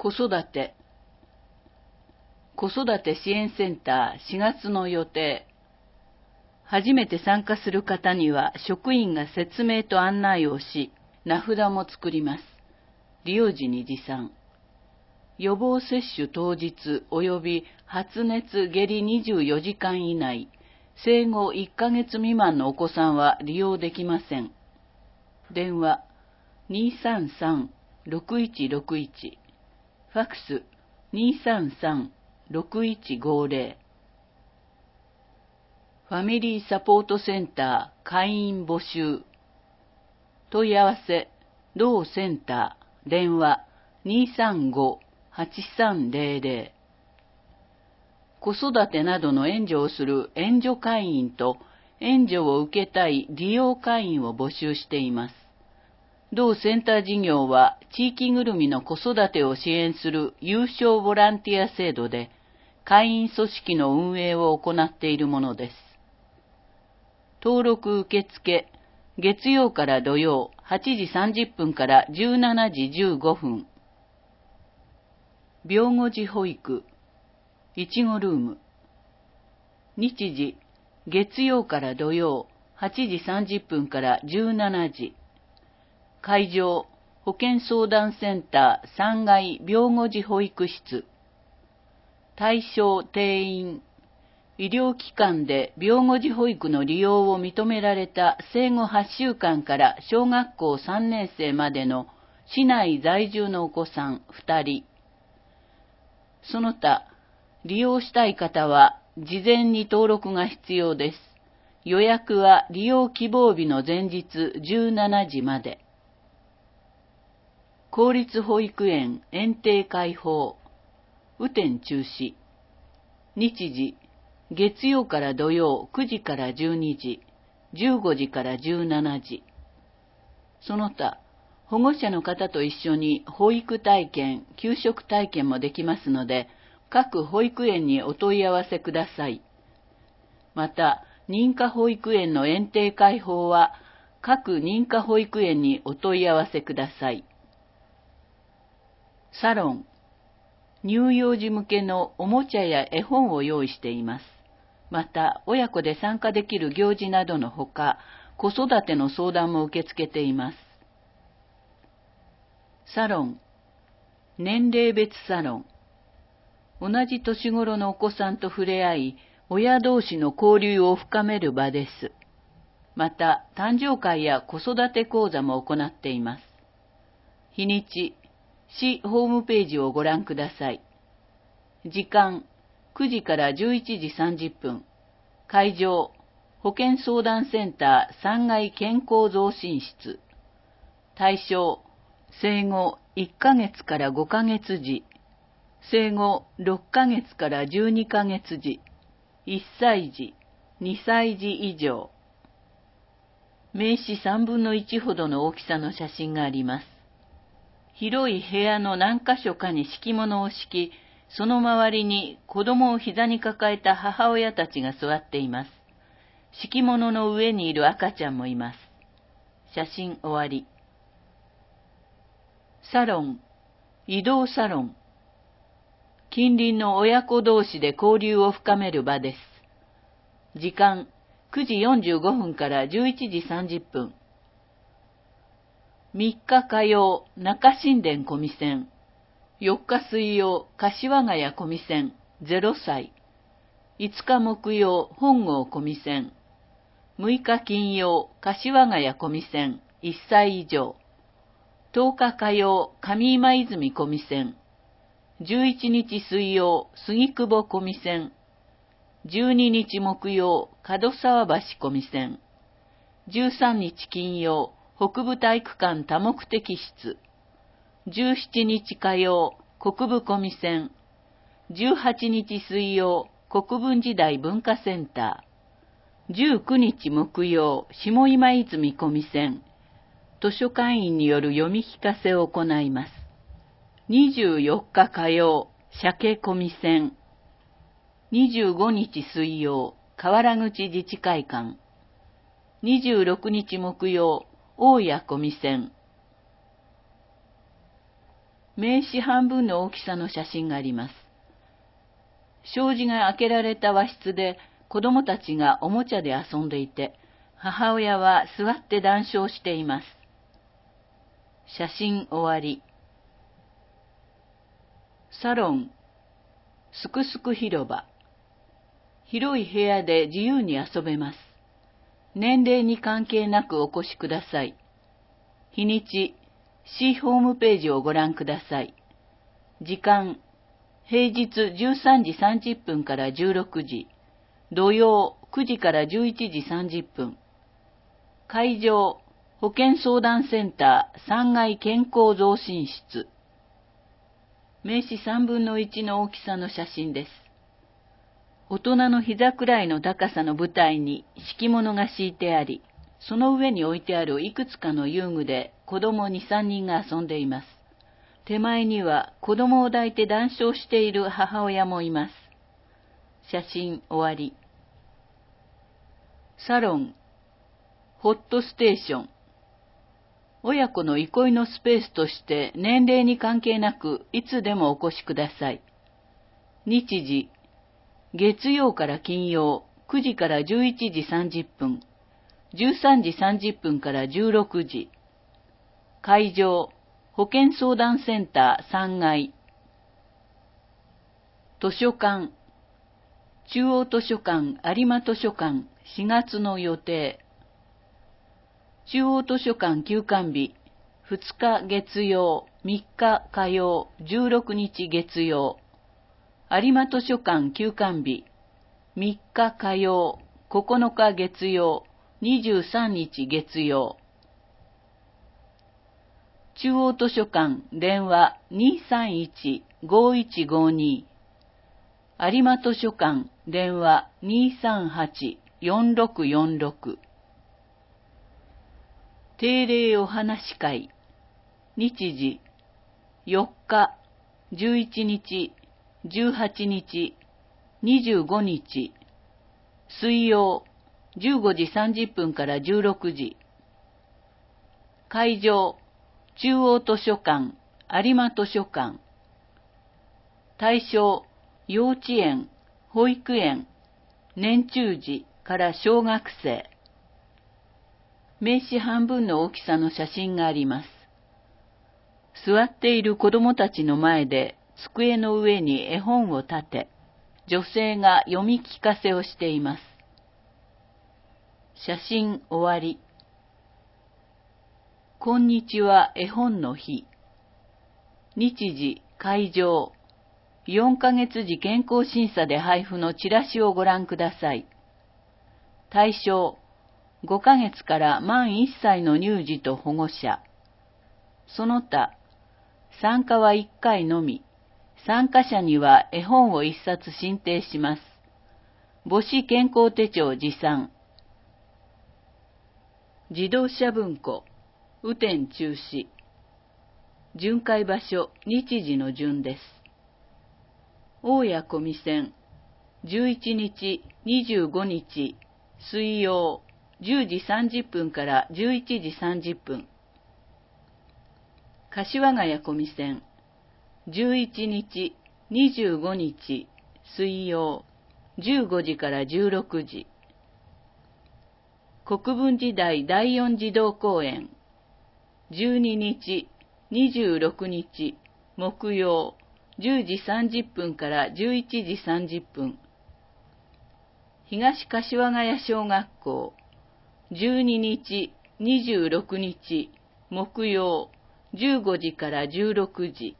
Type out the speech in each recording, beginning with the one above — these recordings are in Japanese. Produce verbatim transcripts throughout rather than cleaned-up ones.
子育て。子育て支援センターしがつの予定。初めて参加する方には職員が説明と案内をし、名札も作ります。利用時に持参。予防接種当日及び発熱下痢にじゅうよじかん以内、生後いっかげつ未満のお子さんは利用できません。電話にーさんさんろくいちろくいち、ファックスにーさんさんろくいちごぜろ、ファミリーサポートセンター会員募集。問い合わせ、同センター、電話にーさんごはちさんぜろぜろ。子育てなどの援助をする援助会員と援助を受けたい利用会員を募集しています。同センター事業は地域ぐるみの子育てを支援する有償ボランティア制度で会員組織の運営を行っているものです。登録受付、月曜から土曜はちじさんじゅっぷんからじゅうしちじじゅうごふん。病後児保育、いちごルーム。日時、月曜から土曜はちじさんじゅっぷんからじゅうしちじ。会場、保健相談センターさんがい病後児保育室。対象定員、医療機関で病後児保育の利用を認められた生後はっしゅうかんから小学校さんねんせいまでの市内在住のお子さんふたり。その他、利用したい方は事前に登録が必要です。予約は利用希望日の前日じゅうしちじまで。公立保育園園庭開放、雨天中止。日時、月曜から土曜くじからじゅうにじ、じゅうごじからじゅうしちじ。その他、保護者の方と一緒に保育体験、給食体験もできますので、各保育園にお問い合わせください。また、認可保育園の園庭開放は、各認可保育園にお問い合わせください。サロン、乳幼児向けのおもちゃや絵本を用意しています。また、親子で参加できる行事などのほか、子育ての相談も受け付けています。サロン、年齢別サロン。同じ年頃のお子さんと触れ合い、親同士の交流を深める場です。また、誕生会や子育て講座も行っています。日にち、市ホームページをご覧ください。時間、くじからじゅういちじさんじゅっぷん。会場、保健相談センターさんがい健康増進室。対象、生後いっかげつからごかげつじ、生後ろっかげつからじゅうにかげつじ、いっさいじ、にさいじ以上。名刺さんぶんのいちほどの大きさの写真があります。広い部屋の何か所かに敷物を敷き、その周りに子供を膝に抱えた母親たちが座っています。敷物の上にいる赤ちゃんもいます。写真終わり。サロン、移動サロン。近隣の親子同士で交流を深める場です。時間、くじよんじゅうごふんからじゅういちじさんじゅっぷん。みっか火曜、中新田小見線。よっか水曜、柏ヶ谷小見線、ぜろさい。いつか木曜、本郷小見線。むいか金曜、柏ヶ谷小見線、いっさい以上。とおか火曜、上今泉小見線。じゅういちにち水曜、杉久保小見線。じゅうににち木曜、門沢橋小見線。じゅうさんにち金曜、北部体育館多目的室。じゅうしちにち火曜、国分小見線。じゅうはちにち水曜、国分時代文化センター。じゅうくにち木曜、下今泉小見線。図書館員による読み聞かせを行います。にじゅうよっか火曜、鮭小見線。にじゅうごにち水曜、河原口自治会館。にじゅうろくにち木曜、大谷小見線。 名刺半分の大きさの写真があります。障子が開けられた和室で子供たちがおもちゃで遊んでいて、母親は座って談笑しています。写真終わり。サロン、すくすく広場。広い部屋で自由に遊べます。年齢に関係なくお越しください。日にち、市ホームページをご覧ください。時間、平日じゅうさんじさんじゅっぷんからじゅうろくじ、土曜くじからじゅういちじさんじゅっぷん。会場、保健相談センターさんがい健康増進室。名刺さんぶんのいちの大きさの写真です。大人の膝くらいの高さの舞台に敷物が敷いてあり、その上に置いてあるいくつかの遊具で子供に、さんにんが遊んでいます。手前には子供を抱いて談笑している母親もいます。写真終わり。サロン、ホットステーション。親子の憩いのスペースとして年齢に関係なくいつでもお越しください。日時、月曜から金曜くじからじゅういちじさんじゅっぷん、じゅうさんじさんじゅっぷんからじゅうろくじ。会場、保健相談センターさんがい。図書館、中央図書館有馬図書館しがつの予定。中央図書館休館日、ふつか月曜、みっか火曜、じゅうろくにち月曜。有馬図書館休館日、みっか火曜、ここのか月曜、にじゅうさんにち月曜。中央図書館電話 にーさんいちごいちごに。有馬図書館電話 にーさんはちよんろくよんろく。定例お話会。日時、よっか、じゅういちにち、じゅうはちにち、にじゅうごにち。水曜、じゅうごじさんじゅっぷんからじゅうろくじ。会場、中央図書館、有馬図書館。対象、幼稚園、保育園、年中児から小学生。名刺半分の大きさの写真があります。座っている子供たちの前で机の上に絵本を立て、女性が読み聞かせをしています。写真終わり。こんにちは絵本の日。日時、会場。よんかげつじ健康審査で配布のチラシをご覧ください。対象、ごかげつから満いっさいの乳児と保護者。その他、参加はいっかいのみ。参加者には絵本をいっさつ進呈します。母子健康手帳持参。自動車文庫、雨天中止。巡回場所、日時の順です。大谷小見線、じゅういちにち、にじゅうごにち、水曜、じゅうじさんじゅっぷんからじゅういちじさんじゅっぷん。柏ヶ谷小見線、じゅういちにち、にじゅうごにち、水曜、じゅうごじからじゅうろくじ。国分寺台第四児童公園、じゅうににち、にじゅうろくにち、木曜、じゅうじさんじゅっぷんからじゅういちじさんじゅっぷん。東柏ヶ谷小学校、じゅうににち、にじゅうろくにち、木曜、じゅうごじからじゅうろくじ。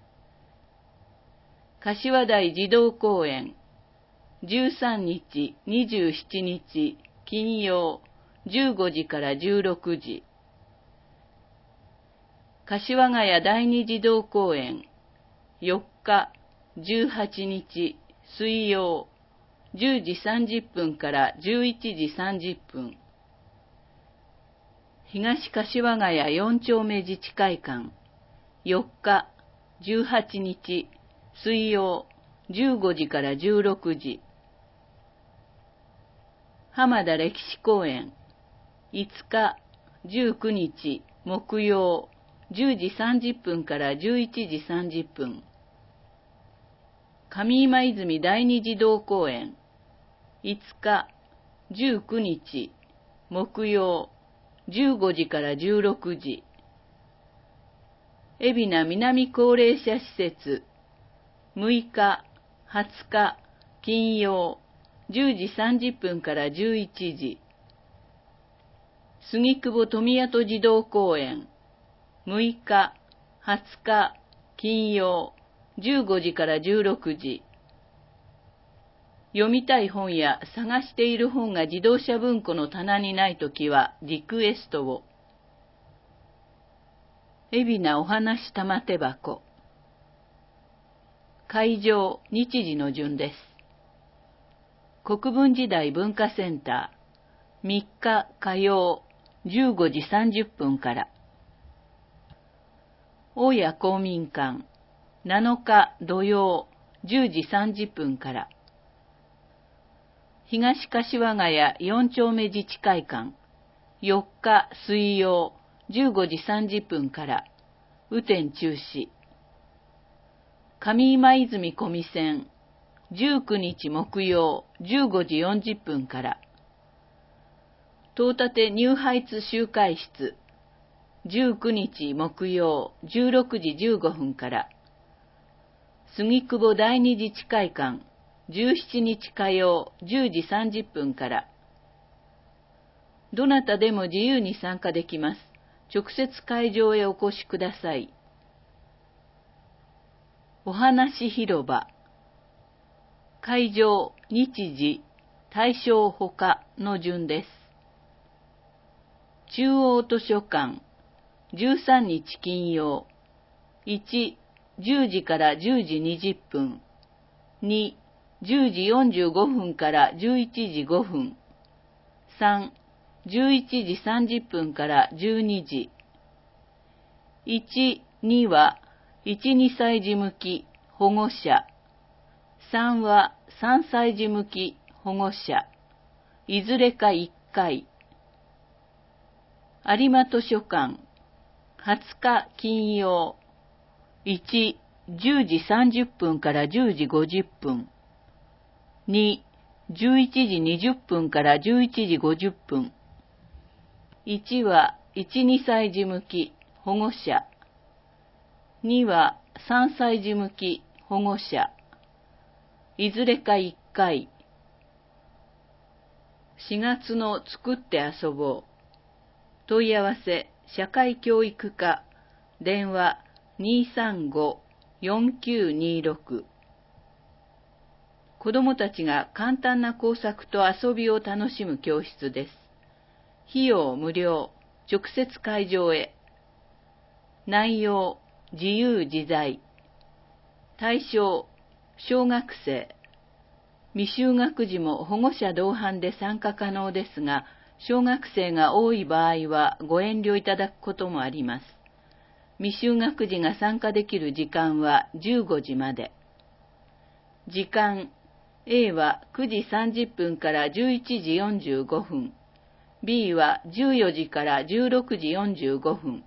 柏台児童公園、じゅうさんにち、にじゅうしちにち、金曜、じゅうごじからじゅうろくじ。柏ヶ谷第二児童公園、よっか、じゅうはちにち、水曜、じゅうじさんじゅっぷんからじゅういちじさんじゅっぷん。東柏ヶ谷よん丁目自治会館、よっか、じゅうはちにち、水曜、じゅうごじからじゅうろくじ。浜田歴史公園、いつか、じゅうくにち、木曜、 じゅうじさんじゅっぷんからじゅういちじさんじゅっぷん。上今泉第二児童公園、いつか、じゅうくにち、木曜、じゅうごじからじゅうろくじ。海老名南高齢者施設、むいか、はつか、金曜、じゅうじさんじゅっぷんからじゅういちじ。杉久保富谷児童公園、むいか、はつか、金曜、じゅうごじからじゅうろくじ。読みたい本や探している本が自動車文庫の棚にないときはリクエストを。海老名お話玉手箱。会場、日時の順です。国分時代文化センター、みっか火曜、じゅうごじさんじゅっぷんから。大谷公民館、なのか土曜、じゅうじさんじゅっぷんから。東柏ヶ谷よん丁目自治会館、よっか水曜、じゅうごじさんじゅっぷんから、雨天中止。上今泉小見線、じゅうくにち木曜、じゅうごじよんじゅっぷんから。東立ニューハイツ集会室、じゅうくにち木曜、じゅうろくじじゅうごふんから。杉久保第二自治会館、じゅうしちにち火曜、じゅうじさんじゅっぷんから。どなたでも自由に参加できます。直接会場へお越しください。お話広場。会場、日時、対象ほかの順です。中央図書館、じゅうさんにち金曜。いち、じゅうじからじゅうじにじゅっぷん。に、じゅうじよんじゅうごふんからじゅういちじごふん。さん、じゅういちじさんじゅっぷんからじゅうにじ。いち、にはいち、にさい児向き保護者。さんはさんさい児向き保護者。いずれかいっかい。有馬図書館、はつか金曜。いち、じゅうじさんじゅっぷんからじゅうじごじゅっぷん。に、じゅういちじにじゅっぷんからじゅういちじごじゅっぷん。いちはいち、にさい児向き保護者。にはさんさい児向き保護者。いずれかいっかい。しがつの作って遊ぼう。問い合わせ、社会教育課、電話にさんご、よんきゅうにろく。子どもたちが簡単な工作と遊びを楽しむ教室です。費用無料、直接会場へ。内容、自由自在。対象、小学生。未就学児も保護者同伴で参加可能ですが、小学生が多い場合はご遠慮いただくこともあります。未就学児が参加できる時間はじゅうごじまで。時間、A はくじさんじゅっぷんからじゅういちじよんじゅうごふん。B はじゅうよじからじゅうろくじよんじゅうごふん。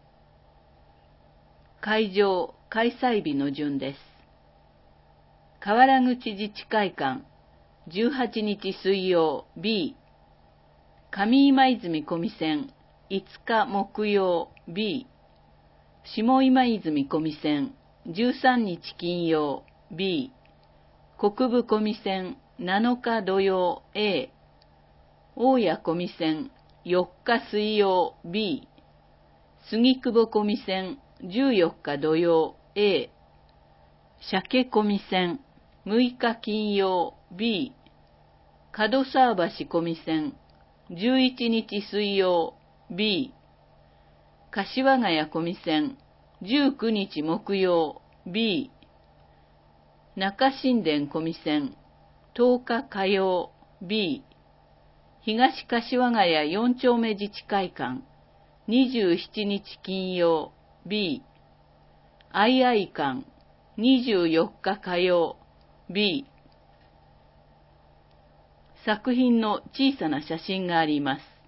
会場、開催日の順です。河原口自治会館、じゅうはちにち水曜 B。上今泉小見線、いつか木曜 B。下今泉小見線、じゅうさんにち金曜 B。国分小見線、なのか土曜 A。大谷小見線、よっか水曜 B。杉久保小見線、じゅうよっか土曜 A。鮭小見線、むいか金曜 B。門沢橋小見線、じゅういちにち水曜 B。柏ヶ谷小見線、じゅうくにち木曜 B。中新田小見線、とおか火曜 B。東柏ヶ谷よん丁目自治会館、にじゅうしちにち金曜 B。あいあい館、にじゅうよっか火曜 B。作品の小さな写真があります。